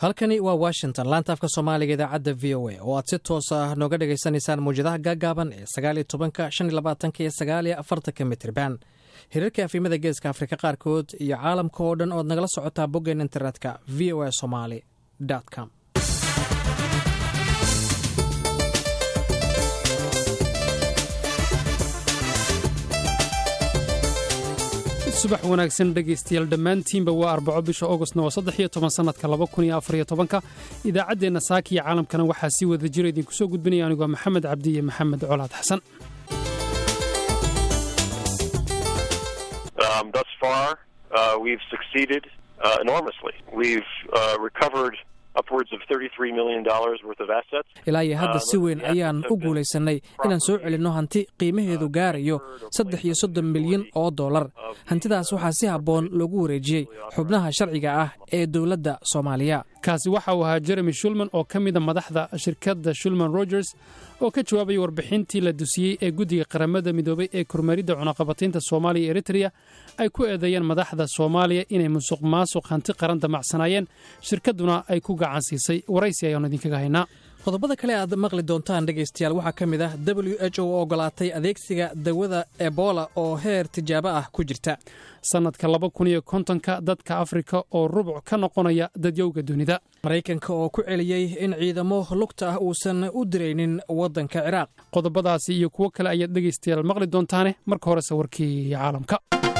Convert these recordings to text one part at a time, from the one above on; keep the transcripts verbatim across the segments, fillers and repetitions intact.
halkani waa Washington, laanta afka Soomaaliga idaacadda V O A oo aad si toos ah nooga dhageysanaysaan muujadaha gaagaaban ee sagaal iyo tobanka, shan iyo labaatanka iyo sagaal iyo afartanka mitirban. Hirarka afimada geeska Afrika qaarkood iyo caalamka oo dhan oo nagala socotaa boggan internetka v o a somali dot com. subax wanaagsan dhegaystayaal dhammaantiinba waa arbaco bisha August waa saddex iyo toban sanadka laba kun iyo afar iyo tobanka idaacadeena saaki iyo caalamkana waxaa si wada jira idinku soo gudbinaya anigu Maxamed Cabdi iyo Maxamed Colaad Xasan. Um, thus far, uh, we've succeeded uh, enormously. We've uh, recovered upwards of thirty-three million dollars worth of assets. ilaa iyo hadda si weyn ayaan u guulaysanay inaan soo celinno hanti qiimaheedu gaarayo saddex iyo soddon milyan oo dollar. hantidaas waxaa si habboon loogu wareejiyey xubnaha sharciga ah ee dowladda Soomaaliya. kaasi waxa uu ahaa Jeremy Shulman oo ka mid ah madaxda shirkadda Shulman Rogers oo ka jawaabay warbixintii la dusiyey ee guddiga qaramada midoobay ee kormeeridda cunaqabataynta Soomaaliya iyo Eritrea ay ku eedeeyeen madaxda Soomaaliya inay musuqmaasuq hanti qaran damacsanaayeen, shirkadduna ay ku gacan siisay. waraysi ayaan idinkaga haynaa. qodobada kale aad maqli doontaan dhegaystayaal waxaa ka mid ah W H O oo ogolaatay adeegsiga dawada Ebola oo heer tijaabo ah ku jirta. sanadka laba kun iyo kontonka dadka Afrika oo rubuc ka noqonaya dadyowga dunida. Mareykanka oo ku celiyey in ciidamo lugta ah uusan u diraynin waddanka Ciraaq. qodobadaasi iyo kuwo kale ayaad dhegaystayaal maqli doontaane marka hore sawirkii caalamka.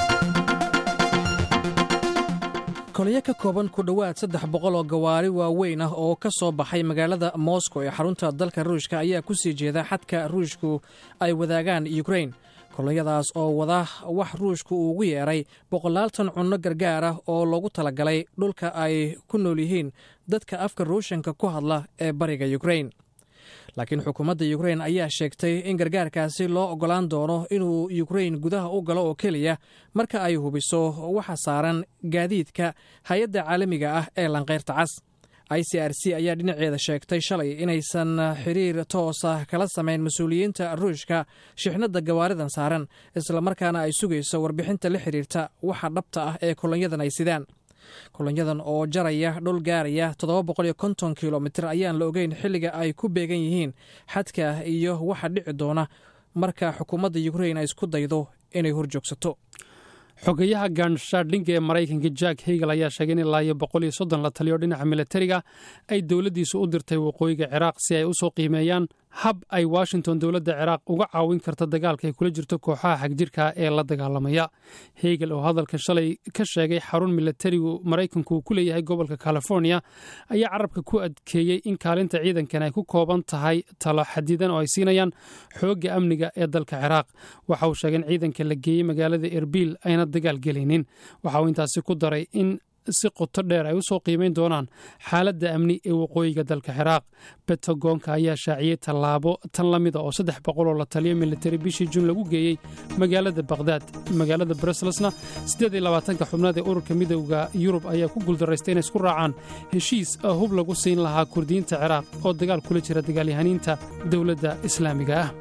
kolyo ka kooban ku dhowaad saddex boqol oo gawaari waaweyn ah oo ka soo baxay magaalada Moscow ee xarunta dalka Ruushka ayaa ku sii jeeda xadka Ruushku ay wadaagaan Ukraine. koloyadaas oo wada wax Ruushku ugu yeeray boqolaal tan cunno gargaar ah oo loogu talagalay dhulka ay ku nool yihiin dadka afka Ruushanka ku hadla ee bariga Ukraine. laakiin xukuumadda Ukraine ayaa sheegtay in gargaarkaasi loo ogolaan doono inuu Ukraine gudaha u galo oo keliya marka ay hubiso waxa saaran gaadiidka hay'adda caalamiga ah ee Lanqeyrta Cas. I C R C ayaa dhinaceeda sheegtay shalay inaysan xiriir toos ah kala samayn mas'uuliyiinta Ruushka shixnada gawaaridan saaran, isla markaana ay sugayso warbixinta la xiriirta waxa dhabta ah ee kolonyadan ay sidaan. kolonyadan oo jaraya dhul gaaraya toddoba boqol iyo konton kilomitir ayaan la ogeyn xilliga ay ku beegan yihiin xadka iyo waxa dhici doona marka xukuumadda Ukraine ay isku daydo inay horjoogsato. xogayaha ganshaadhinga ee Mareykanka Jack Hagel ayaa sheegay in ilaa iyo boqol iyo soddon la taliyo dhinaca militariga ay dowladdiisu u dirtay waqooyiga Ciraaq si ay u soo qiimeeyaan hab ay Washington dowladda Ciraaq uga caawin karto dagaalka ay kula jirto kooxaha xagjirka ee la dagaalamaya. Hagel oo hadalka shalay ka sheegay xarun militarigu Mareykanku ku leeyahay gobolka California ayaa carabka ku adkeeyay in kaalinta ciidankan ay ku kooban tahay talo xadidan oo ay siinayaan xoogga amniga ee dalka Ciraaq. waxa uu sheegay in ciidanka la geeyay magaalada Erbil ayna dagaal gelinin. waxa uu intaasi ku daray in si qoto dheer ay u soo qiimeyn doonaan xaaladda amni ee waqooyiga dalka Ciraaq. Pentagonka ayaa shaaciyay tallaabo tan la mid ah oo saddex boqol oo la taliyo militari bishii June lagu geeyey magaalada Baghdad. magaalada Brusselsna siddeed iyo labaatanka xubnaad ee ururka midowga Yurub ayaa ku guuldareystay inay isku raacaan heshiis hub lagu siin lahaa Kurdiyiinta Ciraaq oo dagaal kula jira dagaalyahaniinta dowladda Islaamiga ah.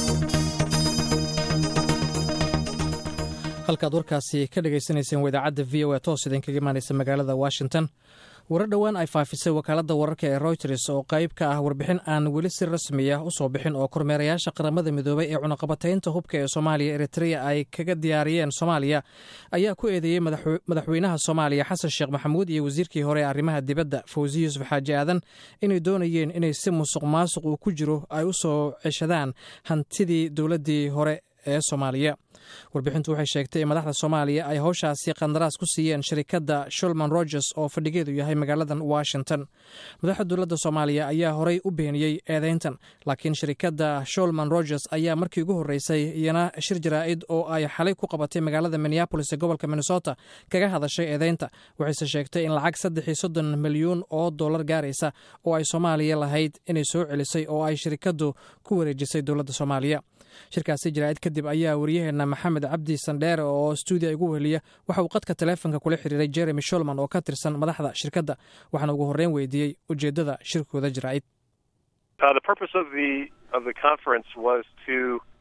halkaad warkaasi ka dhagaysanayseen idaacadda V O A toos idinkaga imaanaysa magaalada Washington. warar dhowaan ay faafisay wakaaladda wararka ee Reuters oo qayb ka ah warbixin aan weli si rasmi ah u soo bixin oo kormeerayaasha qaramada midoobay ee cunaqabataynta hubka ee Soomaaliya Eritrea ay kaga diyaariyeen Soomaaliya ayaa ku eedeeyay madaxweynaha Soomaaliya Xasan Sheekh Maxamuud iyo wasiirkii hore ee arrimaha dibadda Fawzi Yuusuf Xaaji Aadan inay doonayeen inay si musuqmaasuq uu ku jiro ay u soo ceshadaan hantidii dowladdii hore ee Soomaaliya. warbixintu waxay sheegtay in madaxda Soomaaliya ay hawshaasi qandaraas ku siiyeen shirkadda Shulman Rogers oo fadhigeedu yahay magaaladan Washington. madaxda dowladda Soomaaliya ayaa horay u beeniyey eedeyntan, laakiin shirkadda Shulman Rogers ayaa markii ugu horeysay iyana shir jaraa'id oo ay xalay ku qabatay magaalada Minneapolis ee gobolka Minnesota kaga hadashay eedeynta. waxayse sheegtay in lacag saddex iyo soddon milyan oo dollar gaaraysa oo ay Soomaaliya lahayd inay soo celisay oo ay shirkaddu ku wareejisay dowladda Soomaaliya. shirkaasi jaraa'id kadib ayaa wariyaheena Maxamed Cabdi Sandheere oo stuudiyo ugu weheliya waxa uu qadka taleefanka kula xiriiray Jeremy Shulman oo ka tirsan madaxda shirkadda, waxaana ugu horreyn weydiiyey ujeeddada shirkooda jaraa'id. Uh, the purpose of the of the conference was to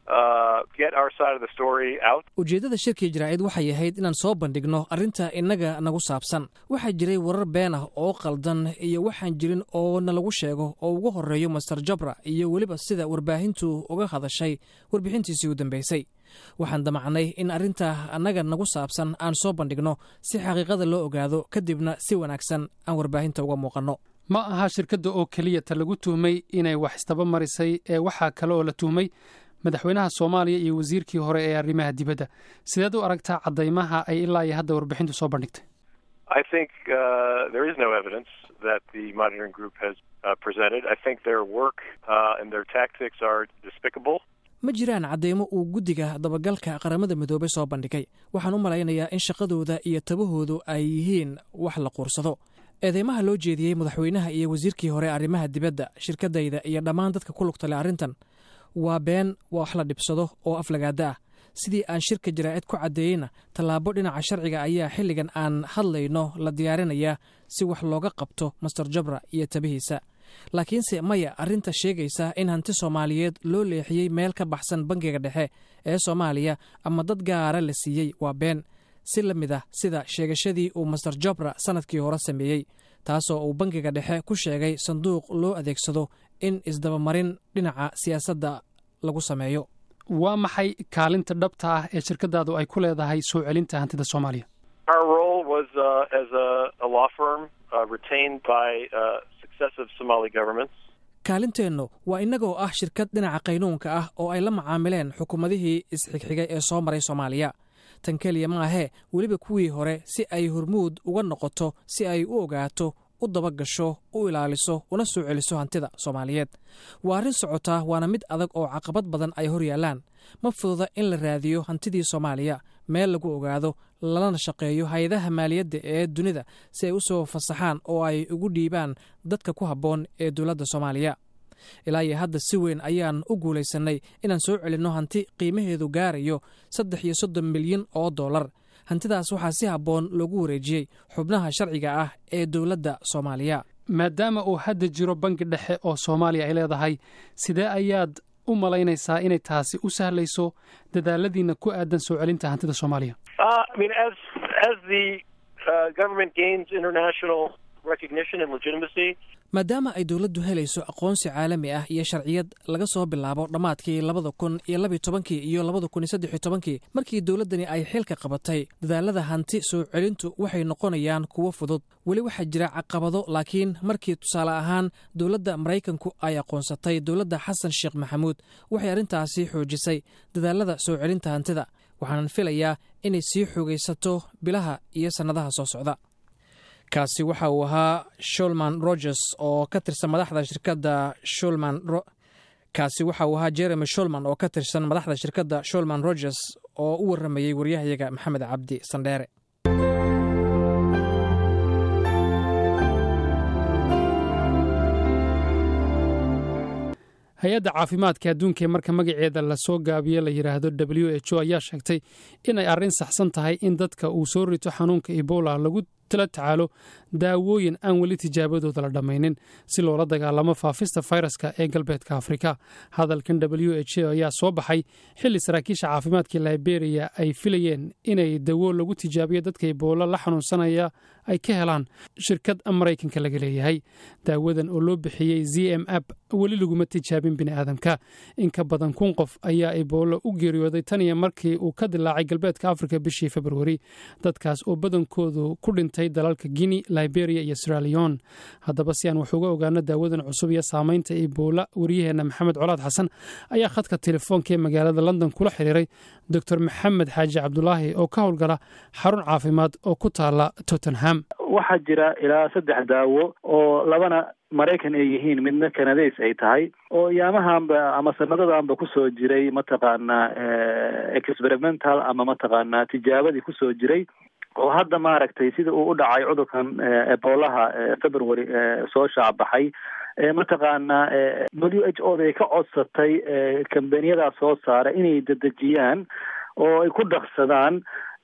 uh, get our side of the story out. ujeeddada shirkii jaraa'id waxay ahayd inaan soo bandhigno arrinta innaga nagu saabsan. waxaa jiray warar been ah oo qaldan iyo waxaan jirin oo nalagu sheego oo ugu horreeyo master jabra iyo weliba sida warbaahintu uga hadashay warbixintiisii u dambaysay. waxaan damacnay in arrinta annaga nagu saabsan aan soo bandhigno si xaqiiqada loo ogaado kadibna si wanaagsan aan warbaahinta uga muuqanno. ma aha shirkadda oo keliya ta lagu tuhmay inay wax istaba marisay ee waxaa kale oo la tuhmay madaxweynaha Soomaaliya iyo wasiirkii hore ee arrimaha dibadda. sideed u aragtaa cadeymaha ay ilaa iyo hadda warbixintu soo bandhigtay? I think uh, there is no evidence that the monitoring group has uh, presented. I think their work uh, and their tactics are despicable. ma jiraan cadeymo uu guddiga dabagalka qaramada midoobay soo bandhigay. waxaan u malaynayaa in shaqadooda iyo tabahoodu ay yihiin wax la quursado. eedeymaha loo jeediyey madaxweynaha iyo wasiirkii hore arrimaha dibadda, shirkadayda iyo dhammaan dadka ku lugta leh arrintan waa been, waa wax la dhibsado oo aflagaada ah. sidii aan shirka jaraa'id ku caddeeyeyna tallaabo dhinaca sharciga ayaa xilligan aan hadlayno la diyaarinayaa si wax looga qabto master jabra iyo tabihiisa. laakiinse maya arrinta sheegaysa in hanti Soomaaliyeed loo leexiyey meel ka baxsan bangiga dhexe ee Soomaaliya ama dad gaara la siiyey waa been, si la mid ah sida sheegashadii uu master jabra sanadkii hore sameeyey, taasoo uu bangiga dhexe ku sheegay sanduuq loo adeegsado in isdabamarin dhinaca siyaasadda lagu sameeyo. waa maxay kaalinta dhabta ah ee shirkadaadu ay ku leedahay soo celinta hantida Soomaaliya? Our role was uh, as a, a law firm uh, retained by uh, successive Somali governments. kaalinteennu waa innagoo ah shirkad dhinaca qaynuunka ah oo ay la macaamileen xukuumadihii isxigxigay ee soo maray Soomaaliya. tan keliya ma ahee weliba kuwii hore si ay hormuud uga noqoto si ay u ogaato, u dabagasho, u ilaaliso, una soo celiso hantida Soomaaliyeed. waa arrin socotaa, waana mid adag oo caqabad badan ay hor yaallaan. ma fududa in la raadiyo hantidii Soomaaliya, meel lagu ogaado, lalana shaqeeyo hay-adaha maaliyadda ee dunida si ay u soo fasaxaan oo ay ugu dhiibaan dadka ku habboon ee dowladda Soomaaliya. ilaa iyo hadda si weyn ayaan u guulaysanay inaan soo celinno hanti qiimaheedu gaarayo saddex iyo soddon milyan oo dollar. hantidaas waxaa si habboon loogu wareejiyey xubnaha sharciga ah ee dowladda Soomaaliya. maadaama uu hadda jiro bangi dhexe oo Soomaaliya ay leedahay, sidee ayaad u malaynaysaa inay taasi u sahlayso dadaaladiina ku aadan soo celinta hantida Soomaaliya? Uh, I mean, as as the uh, government gains international recognition and legitimacy. maadaama ay dowladdu helayso aqoonsi caalami ah iyo sharciyad laga soo bilaabo dhammaadkii labada kun iyo labiyo tobankii iyo labada kun iyo saddex iyo tobankii markii dowladdani ay xilka qabatay, dadaalada hanti soo celintu waxay noqonayaan kuwo fudud. weli waxaa jira caqabado, laakiin markii tusaale ahaan dowladda Maraykanku ay aqoonsatay dowladda Xasan Sheekh Maxamuud, waxay arrintaasi xoojisay dadaalada soo celinta hantida. waxaanan filayaa inay sii xoogaysato bilaha iyo sannadaha soo socda. kaasi waxa uu ahaa Shulman Rogers oo ka tirsan madaxda shirkadda Shulman Ro- kaasi waxa uu ahaa Jeremy Shulman oo ka tirsan madaxda shirkadda Shulman Rogers oo u waramayay waryahayaga Maxamed Cabdi Sandheere. hay-adda caafimaadka adduunka ee marka magaceeda lasoo gaabiyo la yidhaahdo W H O ayaa sheegtay inay arrin saxsan tahay in dadka uu soo rito xanuunka Ebola lagu tala tacaalo daawooyin aan weli tijaabadooda la dhammaynin si loola dagaalamo faafista fayraska ee galbeedka Afrika. hadalkan W H O ayaa soo baxay xilli saraakiisha caafimaadka Liberia ay filayeen inay dawo lagu tijaabiyo dadka Ebola la xanuunsanaya ay ka helaan shirkad Maraykanka laga leeyahay. daawadan oo loo bixiyey Z M app weli laguma tijaabin bini'aadamka. in ka badan kun qof ayaa Ebola u geeriyooday tan iyo markii uu ka dilaacay galbeedka Afrika bishii February. dadkaas oo badankoodu ku dhintay dalalka Guinea, Liberia iyo Sierra Leone. haddaba si aan wax uga ogaano daawadan cusub iyo saamaynta Ebola, waryaheena Maxamed Colaad Xasan ayaa khadka telefoonka ee magaalada London kula xiriiray Doctor Maxamed Xaaji Cabdulaahi oo ka howlgala xarun caafimaad oo ku taala Tottenham. waxaa jira ilaa saddex daawo oo labana Maraykan ay yihiin, midna Canadays ay tahay, oo yaamahanba ama sanadadanba kusoo jiray mataqaanaa experimental ama mataqaanaa tijaabadii kusoo jiray, oo hadda maaragtay sida uu u dhacay cudurkan ebolaha February soo shaabaxay mataqaanaa W H O ay ka codsatay kambaniyada soo saara inay dedejiyaan oo ay ku dhaqsadaan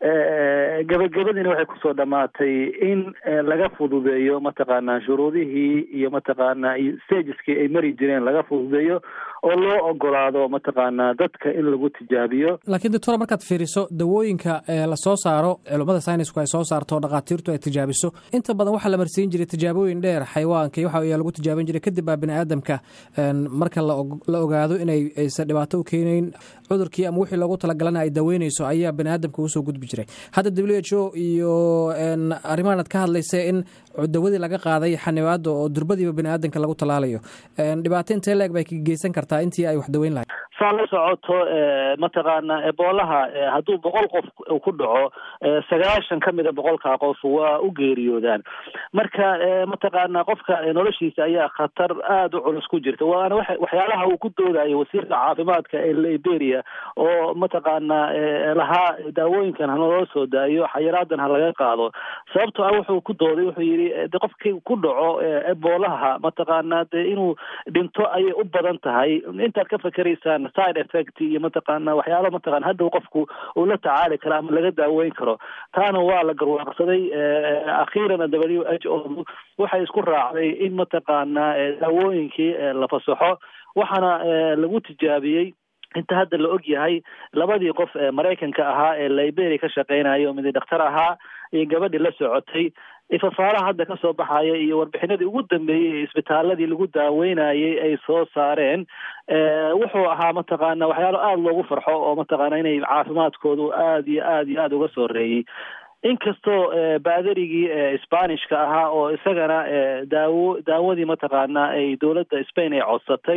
gabagabadiina waxay kusoo dhamaatay in laga fududeeyo mataqaanaa shuruudihii iyo mataqaanaa stageskii ay mari jireen laga fududeeyo oo loo ogolaado mataqaanaa dadka in lagu tijaabiyo. laakiin doctor markaad fiiriso dawooyinka lasoo saaro culummada saynisku ay soo saarto dhakhaatiirtu ay tijaabiso inta badan waxaa la marsiin jiray tijaabooyin dheer xayawaanka iyo waxa ayaa lagu tijaabin jiray kadib baa bini aadamka marka la ogaado inay aysan dhibaato u keenayn cudurkii ama wixii loogu talagalana ay daweynayso ayaa bini aadamka usoo gudbi jiray. hadda w h o iyo arrimahan aad ka hadlaysa in dawadii laga qaaday xanibaada oo durbadiiba bini aadamka lagu talaalayo dhibaato intee leeg bay ka geysan kartaa intii ay wax daweyn lahayd? saa la socoto mataqaana eboolaha hadduu boqol qof ku dhaco sagaashan ka mida boqolkaa qof waa u geeriyoodaan. marka mataqaana qofka noloshiisa ayaa khatar aada u culus ku jirta. waana waxyaalaha uu ku doodayo wasiirka caafimaadka ee Liberia oo mataqaana lahaa daawooyinkan hanaloo soo daayo xayiraadan ha laga qaado. sababtoo ah wuxuu ku dooday wuxuu yidhi de qofkii ku dhaco eboolaha mataqaana de inuu dhinto ayay u badan tahay. intaad ka fakeraysaan side effect iyo mataqaana waxyaalo mataqaana hadhow qofku uu la tacaali karo ama laga daaweyn karo. taana waa la garwaaqsaday. akhiiran w h o waxay isku raacday in mataqaana daawooyinkii la fasaxo waxaana lagu tijaabiyey inta hadda la og yahay labadii qof ee Mareykanka ahaa ee Liberia ka shaqeynayo mid dhakhtar ahaa iyo gabadhii la socotay. ifafaalaha hadda ka soo baxaya iyo warbixinadii ugu dambeeyey ee isbitaaladii lagu daaweynayay ay soo saareen wuxuu ahaa mataqaana waxyaalo aada loogu farxo oo mataqaana inay caafimaadkoodu aada iyo aada iyo aada uga soo reeyey. inkastoo baadarigii spanishka ahaa oo isagana daawo daawadii mataqaana ay dowladda Spain ay codsatay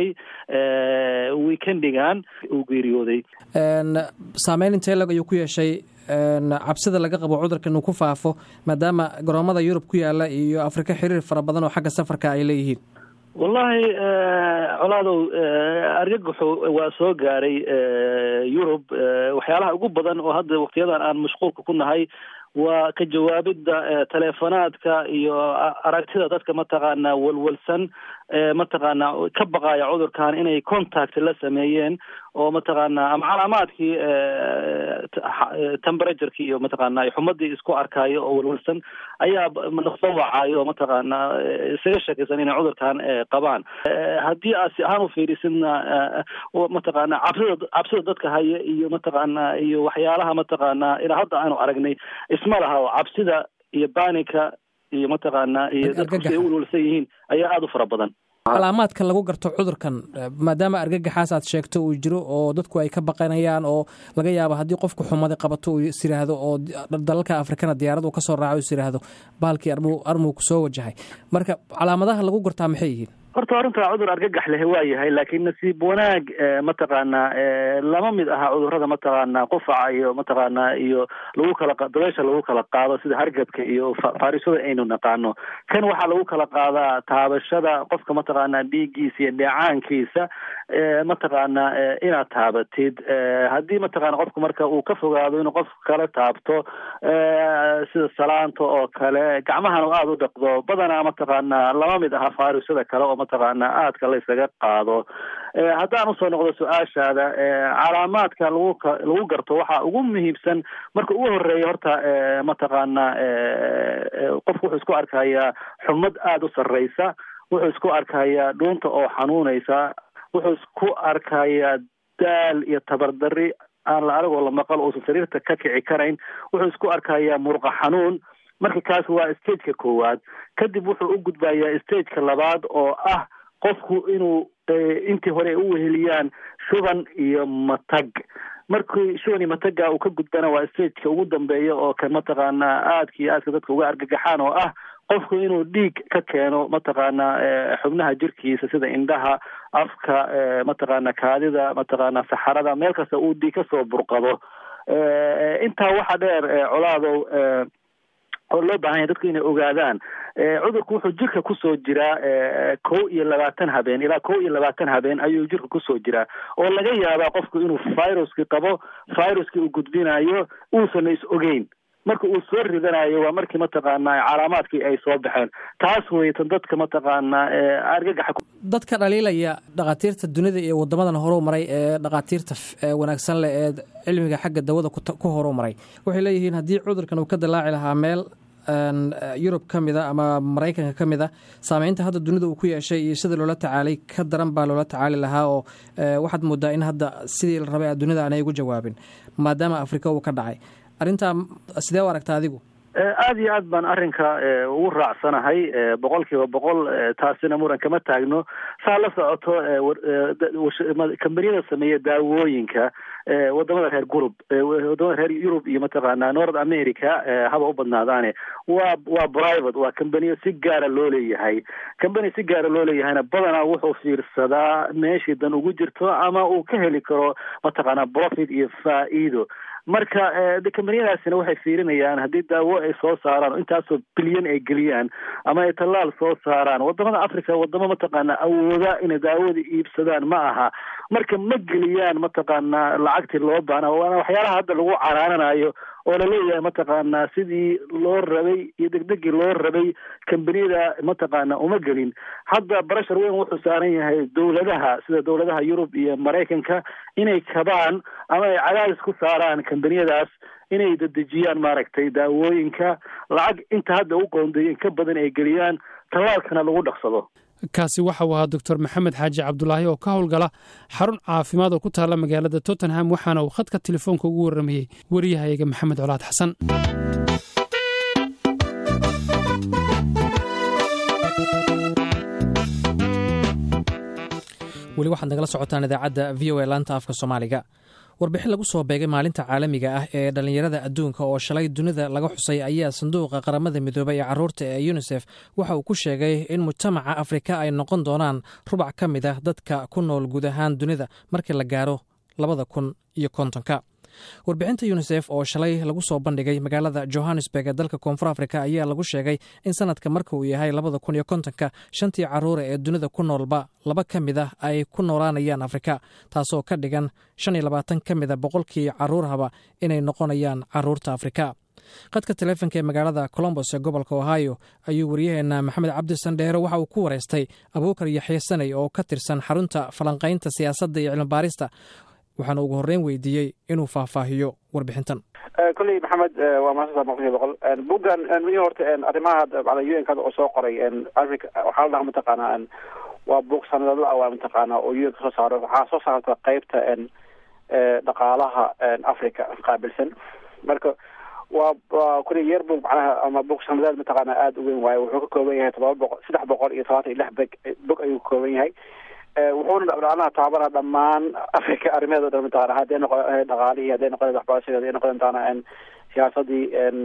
weekendigan uu geeriyooday. saameyn intee lag ayuu ku yeeshay cabsida laga qabo cudurkan inuu ku faafo maadaama garoomada Yurub ku yaala iyo Afrika xiriir fara badan oo xagga safarka ay leeyihiin? wallahi colaadow argagaxu waa soo gaaray Yurub. waxyaalaha ugu badan oo hadda waqtiyadan aan mashquulka ku nahay waa ka jawaabida teleefonaadka iyo aragtida dadka mataqaana walwalsan mataqaana ka baqaya cudurkan inay contact la sameeyeen oo mataqaana ama calaamaadkii temperature-ki iyo mataqaana ay xumadii isku arkayo oo walwalsan ayaa soo wacayo mataqaana isaga shakaysan inay cudurkan qabaan. haddii aad si ahaan u fiirisidna mataqaana cabsida cabsida dadka haya iyo mataqaana iyo waxyaalaha mataqaana ilaa hadda aanu aragnay isma laha oo cabsida iyo baanika iyo mataqaana iyo dadku ay walwalsan yihiin ayaa aada u fara badan. calaamaadka lagu garto cudurkan maadaama argagaxaas aad sheegto uu jiro oo dadku ay ka baqanayaan oo laga yaabo haddii qofku xumada qabato uu is yiraahdo oo dalalka Afrikana diyaarad uu ka soo raaco is yiraahdo baalkii armuu armuu ku soo wajahay. marka calaamadaha lagu gartaa maxay yihiin? horta arrinta cudur argagax leh waa yahay laakiin nasiib wanaag mataqaana lama mid aha cudurrada mataqaana qufaca iyo mataqaana iyo lagu kala dabeesha lagu kala qaado sida hargabka iyo faarisada aynu naqaano. kan waxaa lagu kala qaadaa taabashada qofka mataqaana dhiiggiisa iyo dheecaankiisa mataqaana inaad taabatid. haddii mataqaana qofku marka uu ka fogaado inuu qof kala taabto sida salaanta oo kale gacmahana aada u dhaqdo badanaa mataqaana lama mid aha faarisada kale oo mataqaana aadka la isaga qaado. haddaan usoo noqdo su-aashaada calaamaadka lagu lagu garto waxaa ugu muhiimsan marka ugu horeeya horta mataqaana qofku wuxuu isku arkayaa xumad aada u sarreysa, wuxuu isku arkayaa dhuunta oo xanuunaysa, wuxuu isku arkayaa daal iyo tabardarri aan la aragoo la maqal uusan sariirta ka kici karayn, wuxuu isku arkayaa murqa xanuun. marka kaas waa stageka koowaad. kadib wuxuu u gudbayaa stageka labaad oo ah qofku inuu intii hore u weheliyaan shuban iyo matag. markii shuban iyo mataga uu ka gudbana waa stageka ugu dambeeya oo kan mataqaana aadka iyo aadka dadka uga argagaxaan oo ah qofku inuu dhiig ka keeno mataqaana xubnaha jirkiisa sida indhaha, afka, mataqaana kaadida, mataqaana saxarada, meel kasta uu dhiig ka soo burqado. intaa waxa dheer colaadow oo loo baahan yahay dadku inay ogaadaan cudurku wuxuu jirka kusoo jiraa kow iyo labaatan habeen ilaa kow iyo labaatan habeen ayuu jirka kusoo jiraa oo laga yaabaa qofku inuu viruskii qabo, viruskii uu gudbinayo uusan is ogeyn. marka uu soo ridanayo waa markii mataqaanaa calaamaadkii ay soo baxeen. taas way tan dadka mataqaanaa argagaxa dadka dhaliilaya dhaqaatiirta dunida iyo wadamadan horu maray ee dhaqaatiirta wanaagsan leh ee cilmiga xagga dawada ku horu maray waxay leeyihiin haddii cudurkan uu ka dilaaci lahaa meel Yurub ka mid ah ama Mareykanka ka mid ah saameynta hadda dunida uu ku yeeshay iyo sida loola tacaalay ka daran baa loola tacaali lahaa oo waxaad moodaa in hadda sidii la rabay dunida aanay ugu jawaabin maadaama Afrika uu ka dhacay arrinta sidee u aragtaa adigu? aad iyo aad baan arrinka ugu raacsanahay boqolkiiba boqol taasina muran kama taagno saa la socoto kambaniyada sameeya daawooyinka wadamada reer gurub wadamada reer Yurub iyo mataqaanaa North America haba u badnaadaane waa waa private waa kambaniyo si gaara loo leeyahay kambani si gaara loo leeyahayna badanaa wuxuu fiirsadaa meeshii dan ugu jirto ama uu ka heli karo mataqaanaa profit iyo faa'iido marka kambaniyadaasina waxay fiirinayaan haddii daawo ay soo saaraan intaasoo bilyan ay geliyaan ama ay tallaal soo saaraan wadamada Africa wadamo mataqaanaa awooda inay daawada iibsadaan ma aha marka ma geliyaan mataqaanaa lacagtii loo baana waana waxyaalaha hadda lagu caraananayo oo la leeyahay mataqaanaa sidii loo rabay iyo degdegii loo rabay kambaniyada mataqaanaa uma gelin hadda barashar weyn wuxuu saaran yahay dowladaha sida dowladaha Yurub iyo Mareykanka inay kabaan ama ay cadaadis ku saaraan kambaniyadaas inay dadejiyaan maaragtay daawooyinka lacag inta hadda u qoondeeyeen ka badan ay geliyaan tallaalkana lagu dhaqsado. kaasi waxa uu ahaa doctor maxamed xaaji cabdulaahi oo ka howlgala xarun caafimaad oo ku taala magaalada Tottenham waxaana uu khadka telefoonka ugu waramayay wariyahayaga maxamed colaad xasan. weli waxaad nagala socotaan idaacadda V O A laanta afka Soomaaliga. warbixin lagu soo beegay maalinta caalamiga ah ee dhalinyarada adduunka oo shalay dunida laga xusay ayaa sanduuqa qaramada midoobay ee caruurta ee UNICEF waxa uu ku sheegay in mujtamaca Afrika ay noqon doonaan rubac ka mid ah dadka ku nool guud ahaan dunida markii la gaaro labada kun iyo kontonka. warbixinta UNICEF oo shalay lagu soo bandhigay magaalada Johannesburg ee dalka Koonfur Afrika ayaa lagu sheegay in sanadka marka uu yahay labada kun iyo kontonka shantii caruur ee dunida ku noolba laba ka mid ah ay ku noolaanayaan Afrika taasoo ka dhigan shan iyo labaatan ka mid ah boqolkii caruurhaba inay noqonayaan caruurta Afrika. qadka telefoonka ee magaalada Columbus ee gobolka Ohio ayuu wariyaheena Maxamed Cabdi Sandheero waxa uu ku wareystay Abuukar Yaxye Sanay oo ka tirsan xarunta falanqaynta siyaasadda iyo cilmi baarista waxaan ugu horreyn weydiiyey inuu faahfaahiyo warbixintan. kulli maxamed waa maasada boqolkiiba boqol bugan wixii horta arrimaha bacda U N ka oo soo qoray Africa waxa la dhahaa mataqaanaa waa buug sanadle ah waa mataqaanaa oo U N ka soo saaray waxa soo saarta qaybta dhaqaalaha Africa qaabilsan marka waa kulli year buug macnaha ama buug sanadle mataqaanaa aad u weyn waaye wuxuu ka kooban yahay saddex boqol iyo toban iyo lix buug ayuu ka kooban yahay wuxuuna dhacnaa taabara dhammaan Afrika arrimaheeda dhan mataqaanaa hadday noqon dhaqaalihii hadday noqon waxbarashada hadday noqon taana siyaasadii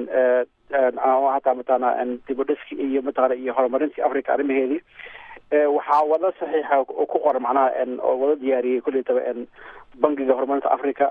hataa mataqaanaa dib u dhiski iyo mataqaanaa iyo horumarintii Afrika arrimaheedii waxaa wada saxiixa ku qoran macnaha oo wada diyaariyey kulli taba bangiga horumarinta Afrika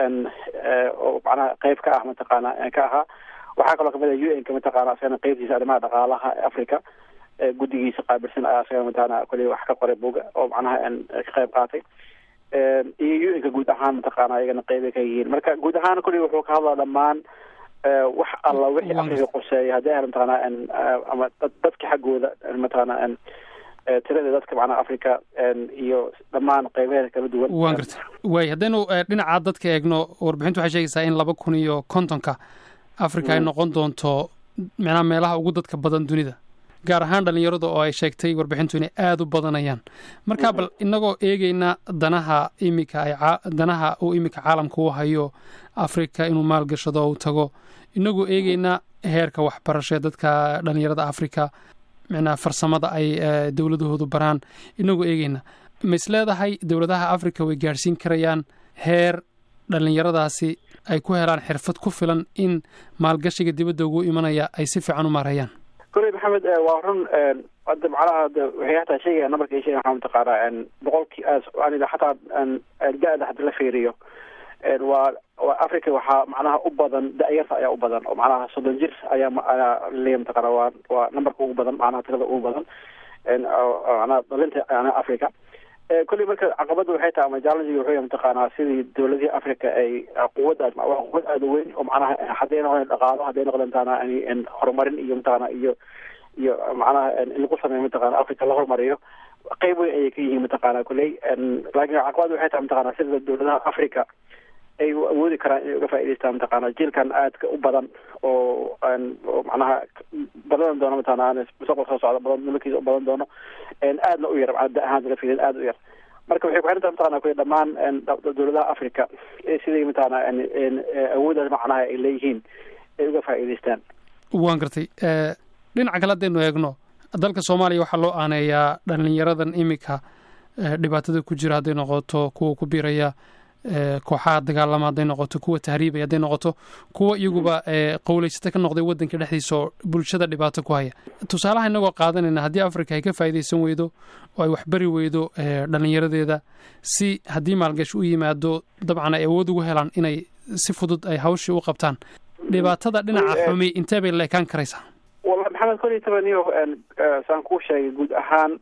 oo macnaha qayb ka ah mataqaanaa ka ahaa waxaa kaloo kamid ah U N ka mataqaanaa asana qaybtiisa arrimaha dhaqaalaha Afrika guddigiisa qaabilsan ayaa asagana mataqaanaa kulli wax ka qoray buuga oo macnaha ka qayb qaatay iyo U N ka guud ahaan mataqaanaa iyagana qayb ka yihiin marka guud ahaan kulli wuxuu ka hadlaa dhammaan wax alla wixii Afrika qoseeyay hadday ahayd mataqaanaa ama dadka xaggooda mataqaanaa tirada dadka macnaha Afrika iyo dhammaan qaybaheeda kala duwan. waan gartay way haddaynu dhinaca dadka eegno warbixintu waxay sheegaysaa in laba kun iyo kontonka Afrika ay noqon doonto macnaha meelaha ugu dadka badan dunida gaar ahaan dhalinyarada oo ay sheegtay warbixintu inay aad u badanayaan marka bal inagoo eegayna danaha imika ay danaha uu imika caalamka u hayo Afrika inuu maal gashado oo tago inagoo eegayna heerka waxbarashada dadka dhalinyarada Afrika macnaha farsamada ay dawladahoodu baraan inagoo eegayna ma isleedahay dawladaha Afrika way gaarsiin karayaan heer dhalinyaradaasi ay ku helaan xirfad ku filan in maalgashiga dibadda ugu imanaya ay si fiican u maareeyaan. kulli maxamed waa run hadda macnaha waxay hataa sheegayaan nabarka sheegay waxaa mataqaanaa boqolkii aniga xataa da-da hadda la fiiriyo waa waa Afrika waxaa macnaha u badan da-yarta ayaa u badan oo macnaha soddon jir ayaa ayaa leeyahay mataqaanaa waa waa nambarka ugu badan macnaha tirada ugu badan macnaha dhalinta Afrika kulli marka caqabada waxay tahay ama challenge wuxuu yahay mataqaanaa sidii dowladihii Africa ay quwadaas quwad aad u weyn oo macnaha hadday noqdaan dhaqaalo hadday noqdaan taana in horumarin iyo mataqaanaa iyo iyo macnaha in lagu sameeyo mataqaanaa Africa la horumariyo qayb weyn ay ka yihiin mataqaanaa kulli laakiin caqabada waxay tahay mataqaanaa sida dowladaha Africa ay awoodi karaan inay uga faa'iidaystaan mataqaanaa jiilkan aadka u badan oo oo macnaha badan doono mataqaanaa mustaqbalka soo socda badan nolokiisa u badan doono aadna u yar cadda ahaan la fiirin aad u yar marka waxay ku xiran tahay mataqaanaa ku dhamaan dowladaha Africa sidii mataqaanaa awoodda macnaha ay leeyihiin ay uga faa'iidaystaan waan gartay dhinaca kale hadaynu eegno dalka Soomaaliya waxaa loo aaneeyaa dhalinyaradan imika dhibaatada ku jira hadday noqoto kuwa ku biiraya kooxaha dagaalama hadday noqoto kuwa tahriibaya hadday noqoto kuwa iyaguba qowlaysata ka noqday waddanka dhexdiisa oo bulshada dhibaato ku haya tusaalaha inagoo qaadanayna haddii Africa ay ka faa'iidaysan weydo oo ay waxbari weydo dhalinyaradeeda si haddii maalgashi u yimaado dabcan ay awood ugu helaan inay si fudud ay hawshii u qabtaan dhibaatada dhinaca xumi intee bay leekaan karaysaa والله محمد كل تبنيه أن سانكوشة يجود أهان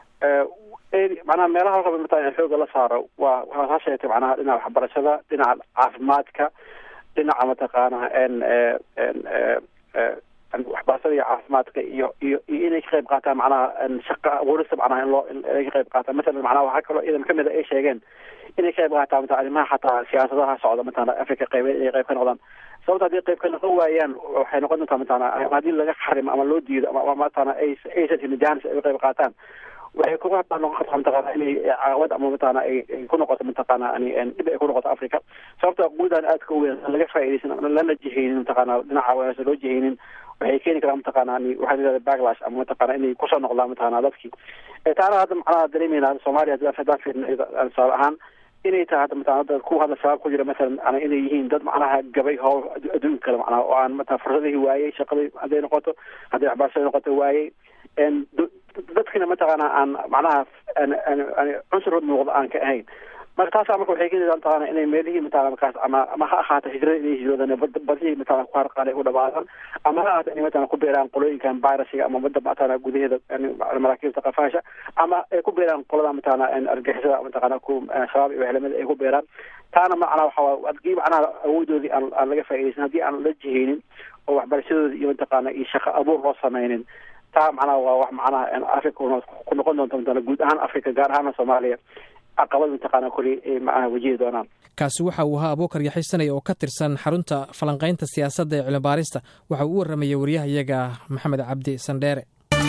معناها مالها قبل متى الحوق الله صار وهذا شيء معناها لنا حبر شذا لنا عافماتك لنا عمتقانا أن أن أن وحباسية عافماتك يو يو إنك خيب قاتا معناها أن شقة ورث معناها إن الله إنك خيب قاتا مثلا معناها وحكوا إذا مكمل أي شيء جن إنك خيب قاتا مثلا ما حتى سياسة صعدة مثلا أفريقيا قيمة قيمة كان sababta hadii qayb ka noqon waayaan waxay noqon doontaa matana hadii laga xarim ama loo diido ama matana ay aysan hinjaan ay qayb qaataan waxay ku qaataan noqon kartaa matana inay caawad ama matana ay ku noqoto matana in dib ay ku noqoto Afrika sababta guudan aad ka weyn laga faa'iideysan lana jiheenin matana dhinaca wanaagsan loo jiheenin waxay keeni karaan matana waxa la backlash ama matana inay ku soo noqdaan matana dadkii ee taana hadda macnaha dareemayna Soomaaliya hadda fadaan fiirnaa ansar ahaan inay tahay matana ku hada sabab ku jira مثلا ana inay yihiin dad macnaha gabay hoo adduunka kale macnaha oo aan matana fursadii waayay shaqadii haday noqoto haday waxbarasho noqoto waayay in dadkina matana aan macnaha aan aan cunsur muuqda aan ka ahayn marka taas marka waxay keenaysaa matana inay meelihii matana markaas ama ama ha ahaato hijrada inay hijradana badii matana ku harqaanay u dhawaadaan ama ha ahaato inay matana ku beeraan qolooyinkan virusiga ama wadda matana gudaheeda maraakiibta qafaasha ama ay ku beeraan qolada matana argixisada matana ku shabaab iyo helmada ay ku beeraan taana macnaha waxa waa adqiib macnaha awoodoodii aan laga faa'iideysan haddii aan la jiheenin oo waxbarashadoodii iyo matana iyo shaqo abuur loo samaynin taa macnaha waa wax macnaha Afrika ku noqon doonta matana guud ahaan Afrika gaar ahaan Soomaaliya aqabad mataqaana kulli maaha wajihi doonaan kaasi waxa uu ahaa Abuukar Yaxaysanay oo ka tirsan xarunta falanqaynta siyaasadda ee cilmi baarista waxa uu warramay wariyahayaga Maxamed Cabdi Sandheere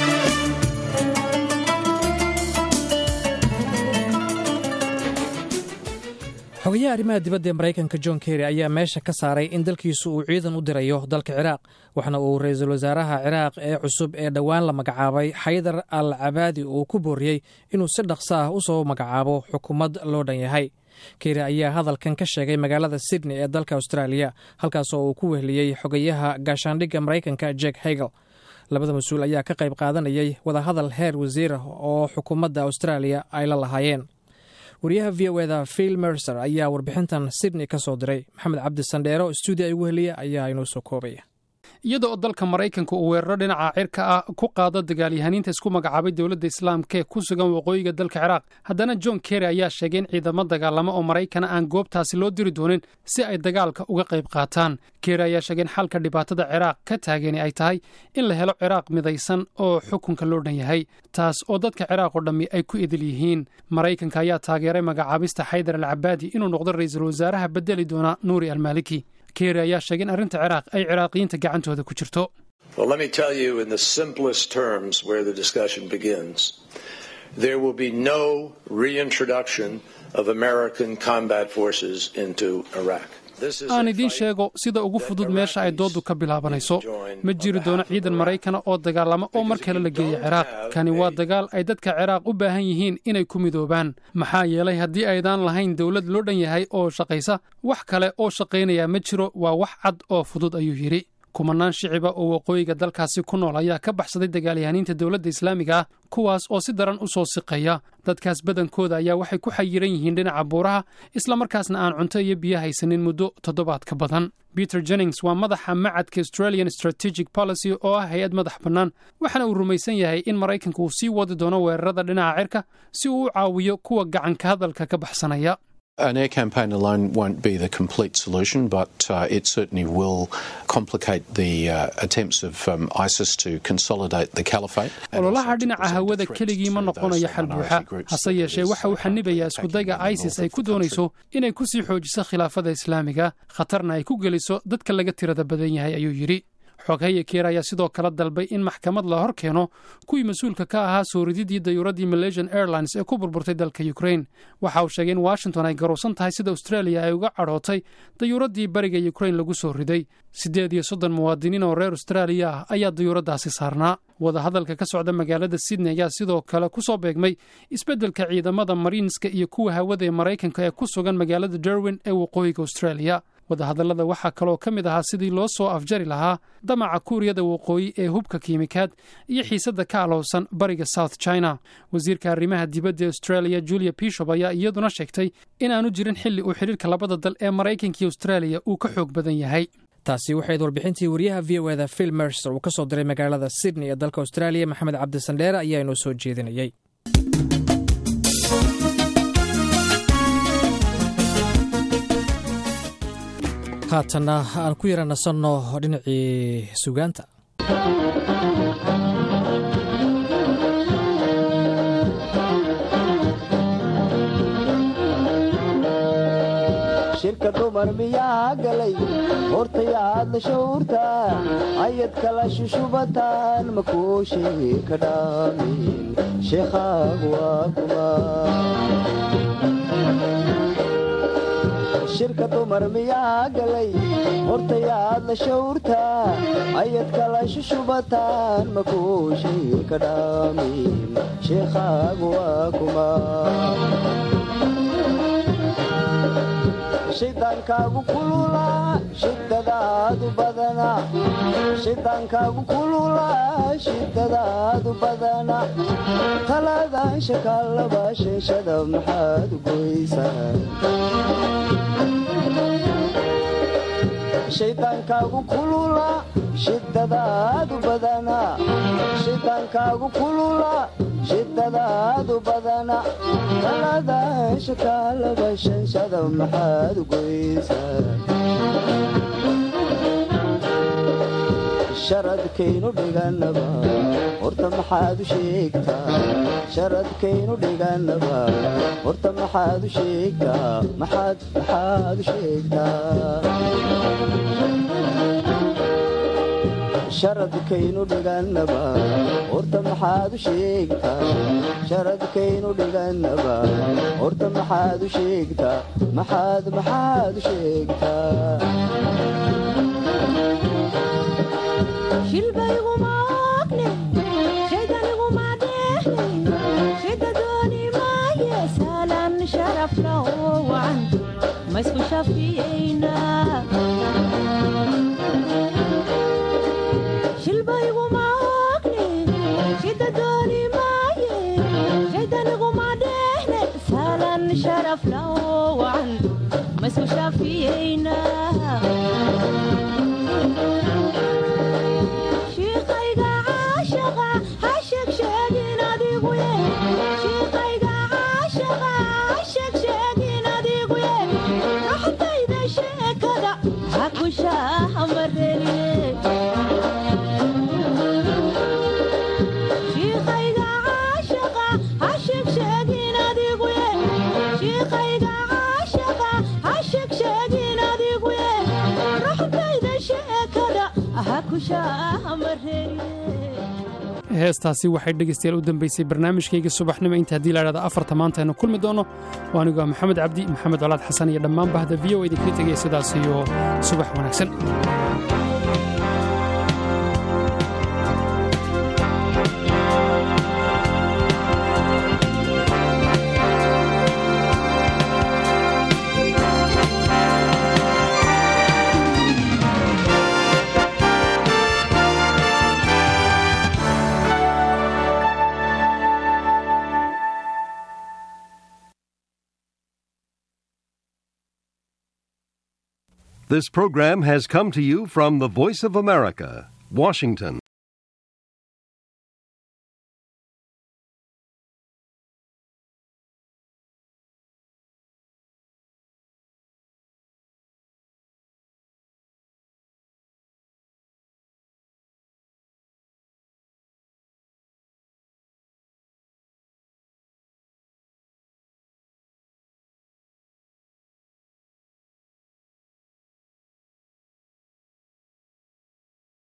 xogayaha arrimaha dibadda ee Mareykanka John Kerry ayaa meesha ka saaray in dalkiisu uu ciidan u dirayo dalka Ciraaq waxna uu ra'iisul wasaaraha Ciraaq ee cusub ee dhawaan la magacaabay Haydar al-Abadi uu ku booriyay inuu si dhaqso ah u soo magacaabo xukuumad loo dhan yahay Kerry ayaa hadalkan ka sheegay magaalada Sydney ee dalka Australia halkaas oo uu ku wehliyay xogayaha gaashaandhigga Mareykanka Jake Hagel labada mas'uul ayaa ka qayb qaadanayay wada hadal heer wasiir ah oo xukuumadda Australia ay la lahaayeen wariyaha V O A da Phil Mercer ayaa warbixintan Sydney ka soo diray Maxamed Cabdi Sandheero studio ay weheliya ayaa inoo soo koobaya iyadoo dalka Mareykanka uu weeraro dhinaca cirka ah ku qaado dagaalyahaniinta isku magacaabay dowladda Islaamka ee ku sugan waqooyiga dalka Ciraaq haddana John Kerry ayaa sheegay in ciidamo dagaalamo oo Mareykan aan goobtaasi loo diri doonin si ay dagaalka uga qayb qaataan Kerry ayaa sheegay in xalka dhibaatada Ciraaq ka taagan ay tahay in la helo Ciraaq midaysan oo xukunka loo dhan yahay taas oo dadka Ciraaq oo dhami ay ku idil yihiin Mareykanka ayaa taageeray magacaabista Haydar al-Abadi inuu noqdo ra'iisul wasaaraha bedeli doona Nuuri al-Maliki Kerry ayaa sheegay in arrinta Ciraaq ay Ciraaqiyiinta gacantooda ku jirto. Well, let me tell you in the simplest terms where the discussion begins. There will be no reintroduction of American combat forces into Iraq. aan idiin sheego sida ugu fudud meesha ay doodu ka bilaabanayso ma jiri doono ciidan Mareykan oo dagaalamo oo mar kale la geeyo Ciraaq kani waa dagaal ay dadka Ciraaq u baahan yihiin inay ku midoobaan maxaa yeelay haddii aydan lahayn dawlad loo dhan yahay oo shaqaysa wax kale oo shaqaynaya ma jiro waa wax cad oo fudud ayuu yiri kumanaan shiciba oo waqooyiga dalkaasi ku nool ayaa ka baxsaday dagaalyahaniinta dowladda islaamiga ah kuwaas oo si daran u soo siqaya dadkaas badankooda ayaa waxay ku xayiran yihiin dhinaca buuraha islamarkaasna aan cunto iyo biyo haysanin muddo toddobaad ka badan Peter Jennings waa madaxa macadka Australian Strategic Policy oo ah hay'ad madax bannaan waxaana uu rumaysan yahay in Maraykanku uu sii wadi doono weerarada dhinaca cirka si uu u caawiyo kuwa gacanka hadalka ka baxsanaya. An air campaign alone won't be the complete solution, but uh, it certainly will complicate the uh, attempts of um, ISIS to consolidate the caliphate. ololaha dhinaca hawada keligii ma noqonayo xal buuxa hase yeeshee waxa uu xanibayaa iskudayga ISIS ay ku doonayso inay ku sii xoojiso khilaafada islaamiga khatarna ay ku geliso dadka laga tirada badan yahay ayuu yidhi xoghaye Keir ayaa sidoo kale dalbay in maxkamad la hor keeno kuwii mas'uulka ka ahaa soo rididii dayuuradii Malaysian Airlines ee ku burburtay dalka Ukraine waxa uu sheegay in Washington ay garowsan tahay sida Australia ay uga cadhootay dayuuradii bariga Ukraine lagu soo riday sideed iyo soddon muwaadiniin oo reer Australia ah ayaa dayuuradaasi saarnaa wada hadalka ka socda magaalada Sydney ayaa sidoo kale ku soo beegmay isbeddelka ciidamada Marineska iyo kuwa hawada ee Maraykanka ee ku sugan magaalada Darwin ee waqooyiga Australia wada hadallada waxaa kaloo ka mid ahaa sidii loo soo afjari lahaa damaca kuuriyada waqooyi ee hubka kiimikaad iyo xiisadda ka alowsan bariga South China wasiirka arrimaha dibadda ee Australia Julia Bishop ayaa iyaduna sheegtay in aanu jirin xilli uu xiriirka labada dal ee Maraykanka iyo Australia uu ka xoog badan yahay taasi waxay warbixintii wariyaha V O A da Phil Mercer uu ka soo diray magaalada Sydney ee dalka Australia Maxamed Cabdi Sandheere ayaa inoo soo jeedinayay haatana aan ku yara nasanno dhinacii sugaanta shirka dumar miyaa galay hortayaad la shawrta ayad kala shushubataan makuushii ka dhaamin sheekhaagu waa kuma shirka dumar miyaa galay hortayaad la shawrta ayad kala shushubataan makuushii ka dhaamin sheekhaagu waa kuma shidaankaagu kulula shidadaadu badana shidaankaagu kulula shidadaadu badana talaadaan shakaalaba sheeshada maxaad goysaa shidaankaagu kulula shidadaadu badana shidaankaagu kulula shidadaadu badana talaadaan shakaalaba sheeshada maxaad goysaa sharadkaynu dhiganaba horta maxaad u sheegtaa sharadkaynu dhiganaba horta maxaad u sheegtaa maxaad maxaad u sheegtaa sharadkaynu dhiganaba horta maxaad u sheegtaa sharadkaynu dhiganaba horta maxaad u sheegtaa maxaad maxaad u sheegtaa shilbayguma ogne shaydaniguma dheehne shaydadooni maaye saalan sharafla oo wacan ma isku shafiyeyna shilbayguma ogne shaydadooni maaye shaydaniguma dheehne saalan sharafla oo wacan ma isku shafiyeyna heestaasi waxay dhegaystayaal u dambaysay barnaamijkayga subaxnimo inta haddii la idhahda afarta maanta aynu kulmi doono waa anigu waa maxamed cabdi maxamed colaad xasan iyo dhammaan bahda v o idinkaga tegaya sidaas iyo subax wanaagsan This program has come to you from the Voice of America, Washington.